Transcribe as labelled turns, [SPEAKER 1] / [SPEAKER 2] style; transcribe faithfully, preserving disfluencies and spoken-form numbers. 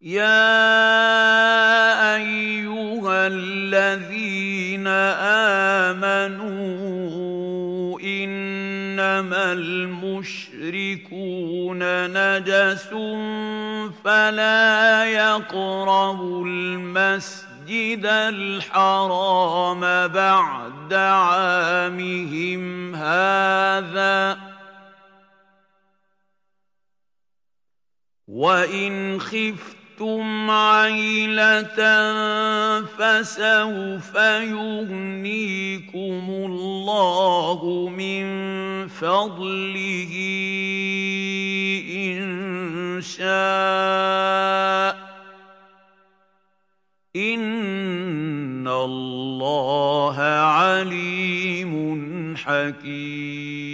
[SPEAKER 1] يَا أَيُّهَا الَّذِينَ آمَنُوا إِنَّمَا الْمُشْرِكُونَ نَجَسٌ فَلَا يَقْرَبُوا الْمَسْجِدَ الْحَرَامَ بَعْدَ عَامِهِمْ هَٰذَا ۚ وَإِنْ خِفْتُمْ عَيْلَةً فَسَوْفَ يُغْنِيكُمُ اللَّهُ مِن فَضْلِهِ إِن شَاءَ ۚ إِنَّ اللَّهَ عَلِيمٌ حَكِيمٌ.